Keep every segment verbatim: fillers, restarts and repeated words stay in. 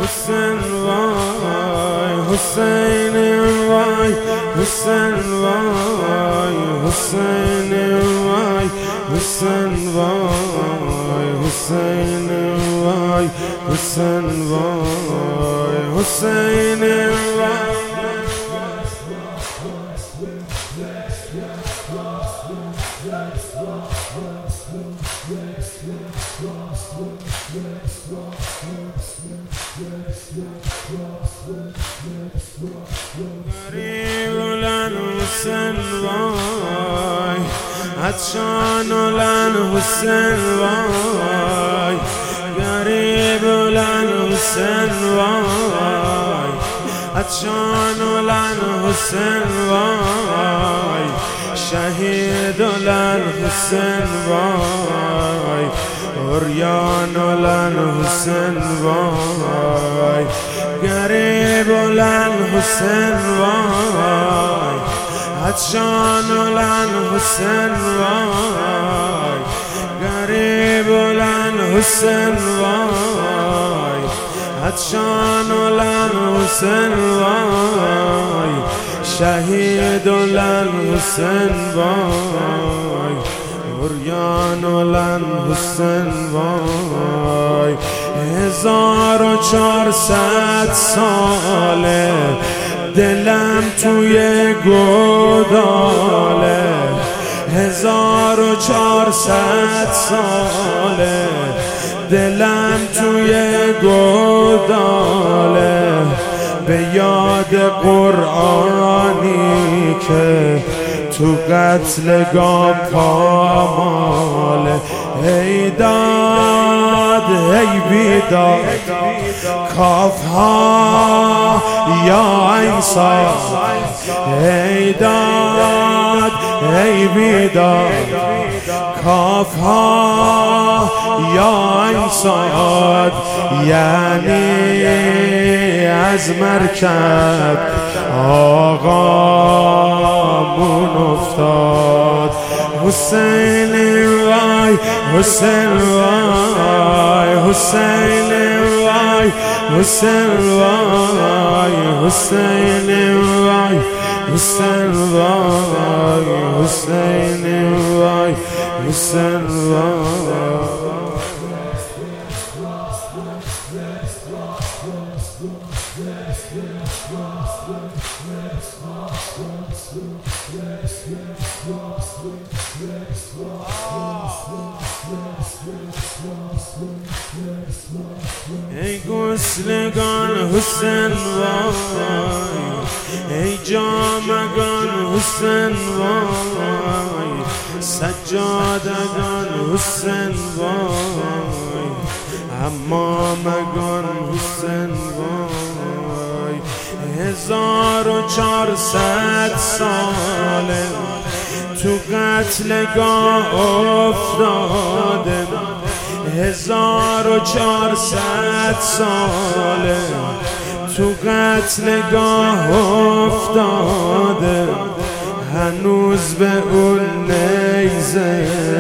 حسین وای حسین وای حسین وای حسین وای حسین وای حسین وای حسین وای حسین وای غریب لن حسین وای عطشان لن حسین وای غریب لن حسین وای عطشان لن حسین وای شهید لن حسین وای عریان لن حسین وای غریب لن حسین وای عطشان لن حسین وای غریب لن حسین وای عطشان لن حسین وای شهید لن حسین وای عریان لن حسین وای هزار و چهارصد ساله دلم توی گوداله هزار و چهارصد ساله دلم توی گوداله به یاد قرآنی که تو قتلگاه پاماله ای داد ای بیداد کاف ها یا انسان ای داد ای بیداد کاف ها یا انسان یعنی از مرکب آقامون افتاد حسین وای حسین وای حسین وای حسین وای حسین وای حسین وای حسین وای حسین وای ای گسلگان حسین وای ای جامگان حسین وای سجادگان حسین وای امامگان حسین وای هزار و چهارصد ساله تو قتلگاه افتاده هزار و چهارصد ساله تو قتلگاه افتاده هنوز به اون نیزه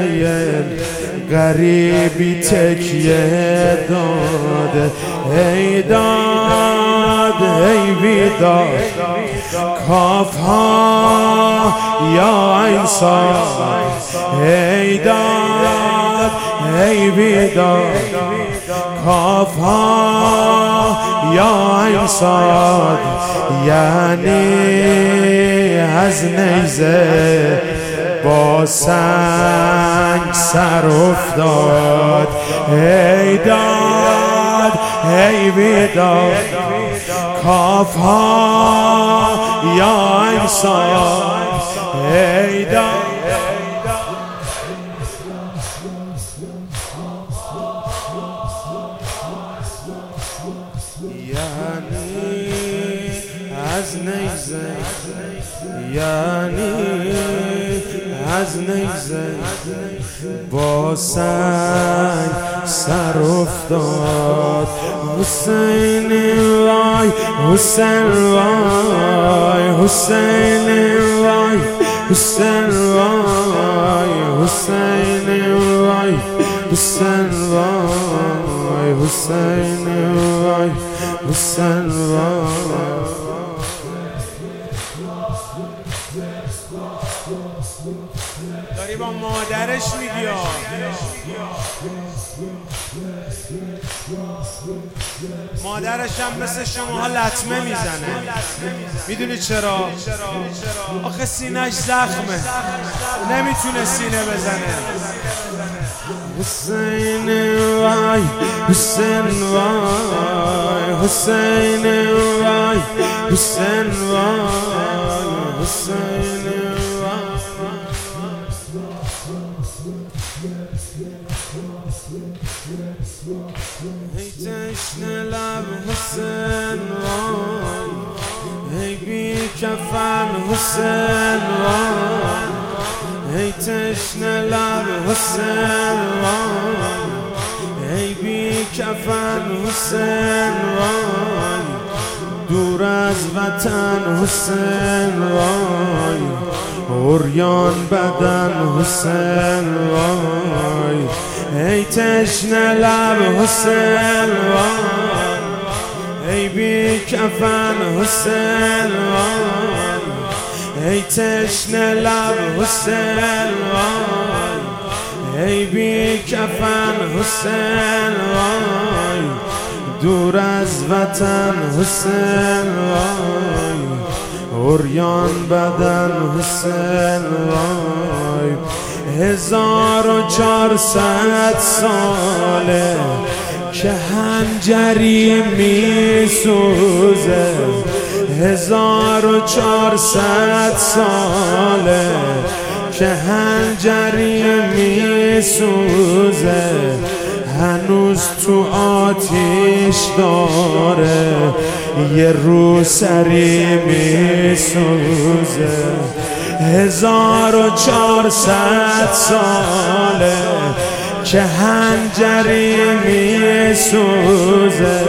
غریبی تکیه داده ای داد ای بیداد کاف ها یا انسان ای داد ای بیداد کاف ها یا انسان یعنی از نیزه با سنگ سر افتاد ای داد ای بیداد کاف ها یا انسان ای داد یعنی از نیزه یعنی از نیزه با سنگ سر افتاد حسین وای حسین وای حسین وای حسین وای حسین وای حسین وای حسین وای حسین وای. داری با مادرش میگی مادرش هم مثل شماها لطمه میزنه. میدونی چرا؟ آخه سینه‌اش زخمه، نمیتونه سینه بزنه. حسین وای حسین وای حسین وای حسین وای حسین وای. ای تشنه لب حسین وای، ای بی کفن حسین وای، ای تشنه لب حسین وای، ای بی کفن حسین وای، دور از وطن حسین وای، عریان بدن حسین وای، ای تشنه لب حسین وای، ای بی کفن حسین وای، ای تشنه لب حسین وای، ای بی کفن حسین وای، دور از وطن حسین وای، عریان بدن حسین وای. هزار و چهارصد ساله که حنجری می سوزه، هزار و چهارصد ساله که حنجری می سوزه، هنوز تو آتیش داره یه رو سری می سوزه. هزار و چهارصد ساله که حنجری می سوزه،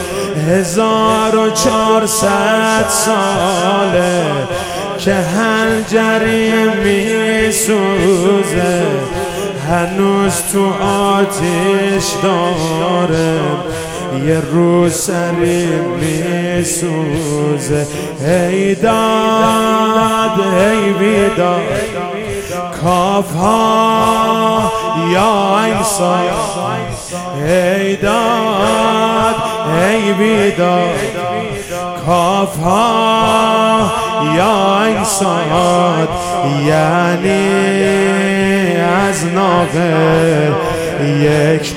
هزار و چهارصد ساله که حنجری می سوزه، هنوز تو آتیش داره یه رو سری می سوزه. ای داد ای بیداد کاف ها یا انسان، ای داد ای بیداد کاف ها یا انسان، یعنی از ناقه یک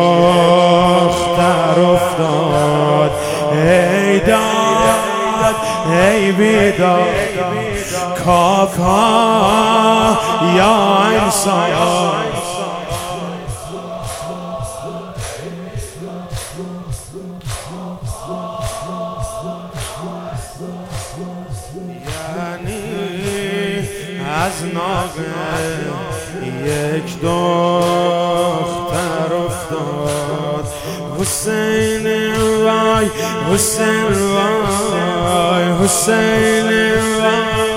دختر افتاد. ای داد ای بیداد کاف ها یا انسان، یعنی از ناقه یک دختر افتاد. حسین وای حسین وای حسین وای.